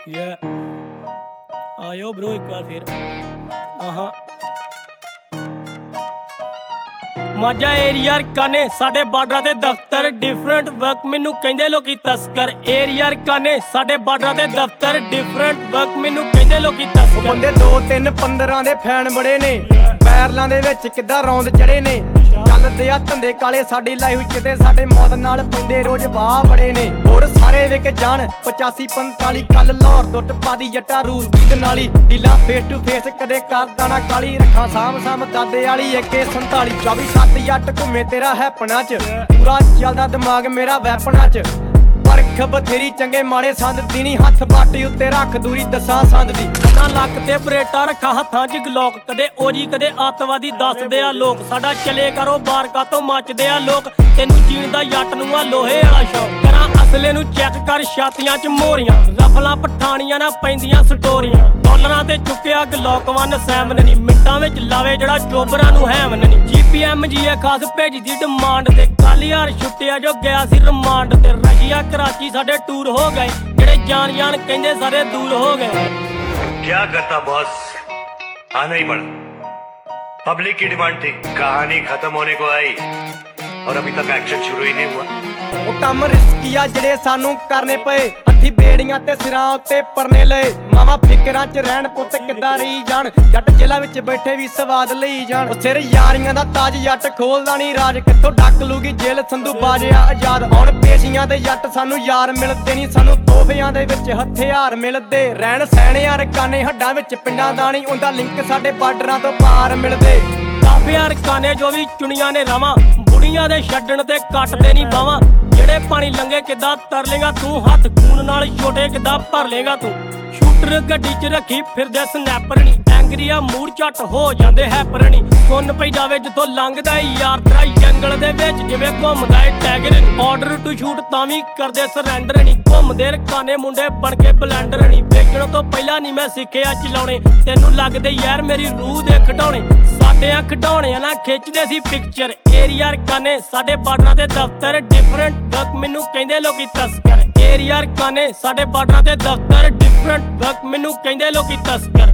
ਆਇਓ ਬ్రో ਇੱਕ ਵਾਰ ਫਿਰ ਮਾਝਾ ਏਰੀਆ ਕਾਨੇ ਸਾਡੇ ਬਾਰਡਰਾਂ ਤੇ ਦਫ਼ਤਰ ਡਿਫਰੈਂਟ ਵਰਕ ਮੈਨੂੰ ਕਹਿੰਦੇ ਲੋਕੀ ਤਸਕਰ ਏਰੀਆ ਕਾਨੇ ਸਾਡੇ ਬਾਰਡਰਾਂ ਤੇ ਦਫ਼ਤਰ ਡਿਫਰੈਂਟ ਵਰਕ ਮੈਨੂੰ ਕਹਿੰਦੇ ਲੋਕੀ ਤਸਕਰ ਬੰਦੇ 2 3 15 ਦੇ ਫੈਨ ਬੜੇ ਨੇ ਪੈਰਲਾਂ ਦੇ ਵਿੱਚ ਕਿੱਦਾਂ ਰੌਂਦ ਚੜੇ ਨੇ ਚੱਲਦੇ ਆ ਧੰਦੇ ਕਾਲੇ ਸਾਡੀ ਲਾਈਫ ਕਿਤੇ ਸਾਡੇ ਮੌਤ ਨਾਲ ਪੈਂਦੇ ਰੋਜ਼ ਵਾਹ ਬੜੇ ਨੇ ਹੋਰ ਸਾਰੇ ਵਿਕ ਜਾਣ 85 45 ਕੱਲ ਲਾਹੌਰ ਟੁੱਟ ਪਾਦੀ ਜੱਟਾ ਰੂਸ ਦੀ ਨਾਲੀ ਢੀਲਾ ਫੇਸ ਟੂ ਫੇਸ ਕਦੇ ਕਰਦਾ ਨਾ ਕਾਲੀ ਰੱਖਾਂ ਸਾਮ ਦਾਦੇ ਵਾਲੀ ਅੱਗੇ 47 24 7 ਜੱਟ ਘੁੰਮੇ ਤੇਰਾ ਹੈਪਣਾ ਚ ਪੂਰਾ ਚੱਲਦਾ ਦਿਮਾਗ ਮੇਰਾ ਵੈਪਣਾ ਚ ਪਰਖ ਬਥੇਰੀ ਚੰਗੇ ਮਾੜੇ ਸੰਦ ਦੀ ਨੀ ਹੱਥ ਬਾਟੀ ਉੱਤੇ ਰੱਖ ਦੂਰੀ ਦਸਾਂ ਸੰਦ ਦੀ ਨਾ ਲੱਕ ਤੇ ਬਰੇਟਾ ਰੱਖਾ ਹੱਥਾਂ 'ਚ ਗਲੋਕ ਕਦੇ ਓਜੀ ਕਦੇ ਆਤਵਾਦੀ ਦੱਸਦੇ ਆ ਲੋਕ ਸਾਡਾ ਚਲੇ ਕਾਰੋਬਾਰ ਕਾਤੋਂ ਮੱਚਦੇ ਆ ਲੋਕ ਤੈਨੂੰ ਜੀਣ ਦਾ ਜੱਟ ਨੂੰ ਆ ਲੋਹੇ ਵਾਲਾ ਸ਼ੌਕ ਕਰਾਂ ਅਸਲੇ ਨੂੰ ਚੈੱਕ ਕਰ ਛਾਤੀਆਂ 'ਚ ਮੋਰੀਆਂ ਰਫਲਾਂ ਪਠਾਣੀਆਂ ਨਾ ਪੈਂਦੀਆਂ ਸਟੋਰੀਆਂ ਡਾਲਰਾਂ ਤੇ ਚੁੱਕਿਆ ਗਲੋਕ ਵਨ ਸੈਮਨ ਨੀ ਮਿੰਟਾਂ ਵਿੱਚ ਲਾਵੇ ਜਿਹੜਾ ਚੋਬਰਾਂ ਨੂੰ ਹੈਮਨ ਨੀ GPM ਜੀ ਖਾਸ ਭੇਜਦੀ ਡਿਮਾਂਡ ਤੇ ਕੱਲ ਯਾਰ ਛੁੱਟਿਆ ਜੋ ਗਿਆ ਸੀ ਰਿਮਾਂਡ ਤੇ ਰਸ਼ੀਆ कराची साढ़े टूर हो गए जेड़े जान कहंदे सारे दूर हो गए क्या करता बॉस आना ही पड़ा पब्लिक की डिमांड थी कहानी खत्म होने को आई और अभी तक एक्शन शुरू ही नहीं हुआ ਉਹ ਕੰਮ ਰਿਸਕੀ ਆ ਜਿਹੜੇ ਸਾਨੂੰ ਕਰਨੇ ਪਏ ਹੱਥੀ ਬੇੜੀਆਂ ਤੇ ਸਿਰਾਂ ਉੱਤੇ ਪਰਨੇ ਲਏ ਮਾਵਾ ਫਿਕਰਾਂ 'ਚ ਰਹਿਣ ਪੁੱਤ ਕਿੱਦਾਂ ਰਹੀ ਜਾਣ ਜੱਟ ਜੇਲ੍ਹਾਂ ਵਿੱਚ ਬੈਠੇ ਵੀ ਸਵਾਦ ਲਈ ਜਾਣ ਉਹ ਸਿਰ ਯਾਰੀਆਂ ਦਾ ਤਾਜ ਜੱਟ ਖੋਲਦਾ ਨਹੀਂ ਰਾਜ ਕਿੱਥੋਂ ਡੱਕ ਲੂਗੀ ਜੇਲ੍ਹ ਸੰਧੂ ਬਾਜਿਆ ਆਜ਼ਾਦ ਹੁਣ ਪੇਸ਼ੀਆਂ ਦੇ ਜੱਟ ਸਾਨੂੰ ਯਾਰ ਮਿਲਦੇ ਨਹੀਂ ਸਾਨੂੰ ਤੋਹਫਿਆਂ ਦੇ ਵਿੱਚ ਹਥਿਆਰ ਮਿਲਦੇ ਰਹਿਣ ਸੈਣਿਆਂ ਰਕਾਨੇ ਹੱਡਾਂ ਵਿੱਚ ਪਿੰਡਾਂ ਦਾ ਨਹੀਂ ਉਹਦਾ ਲਿੰਕ ਸਾਡੇ ਬਾਰਡਰਾਂ ਤੋਂ ਪਾਰ ਮਿਲਦੇ ਕਾਫੀਆਂ ਰਕਾਨੇ ਜੋ ਵੀ ਚੁਣੀਆਂ ਨੇ ਰਾਵਾਂ ਬੁੜੀਆਂ ਦੇ ਛੱਡਣ ਤੇ ਕੱਟਦੇ ਨਹੀਂ ਬਾਵਾਂ ਜਿਹੜੇ ਪਾਣੀ ਲੰਗੇ ਕਿੱਦਾਂ ਤਰ ਲੇਗਾ ਤੂੰ ਹੱਥ ਖੂਨ ਨਾਲ ਛੋਟੇ ਕਿੱਦਾਂ ਭਰ ਲੇਗਾ ਤੂੰ ਸ਼ੂਟਰ ਗੱਡੀ 'ਚ ਰੱਖੀ ਫਿਰਦੇ ਸਨੈਪਰ ਨੀ ਐਂਗਰੀ ਆ ਮੂਡ ਝੱਟ ਹੋ ਜਾਂਦੇ ਹੈਪਰ ਨੀ ਸੁੰਨ ਪਈ ਜਾਵੇ ਜਿੱਥੋਂ ਲੰਘਦਾ ਯਾਰ ਤੇਰਾ ਜੰਗਲ ਦੇ ਵਿੱਚ ਜਿਵੇਂ ਘੁੰਮਦਾ ਏ ਟੈਗਰ ਆਰਡਰ ਟੂ ਸ਼ੂਟ ਤਾਂ ਵੀ ਕਰਦੇ ਸਰੈਂਡਰ ਨੀ ਘੁੰਮਦੇ ਰਕਾਨੇ ਮੁੰਡੇ ਬਣ ਕੇ ਬਲੈਂਡਰ ਨੀ ਵੇਚਣ ਤੋਂ ਪਹਿਲਾਂ ਨਹੀਂ ਮੈਂ ਸਿੱਖਿਆ ਚਲਾਉਣੇ ਤੈਨੂੰ ਲੱਗਦੇ ਯਾਰ ਮੇਰੀ ਰੂਹ ਦੇ ਖਿਡੌਣੇ ਸਾਡੇ ਆ ਖਿਡੌਣਿਆਂ ਨਾਲ ਖਿੱਚਦੇ ਸੀ ਪਿਕਚਰ ਏਰੀਆ ਰਕਾਨੇ ਸਾਡੇ ਬਾਰਡਰਾਂ ਤੇ ਦਫ਼ਤਰ ਡਿਫਰੈਂਟ ਵਰਕ ਮੈਨੂੰ ਕਹਿੰਦੇ ਲੋਕੀ ਤਸਕਰ ਏਰੀਆ ਰਕਾਨੇ ਸਾਡੇ ਬਾਰਡਰਾਂ ਤੇ ਦਫ਼ਤਰ ਡਿਫਰੈਂਟ ਵਰਕ ਮੈਨੂੰ ਕਹਿੰਦੇ ਲੋਕੀ ਤਸਕਰ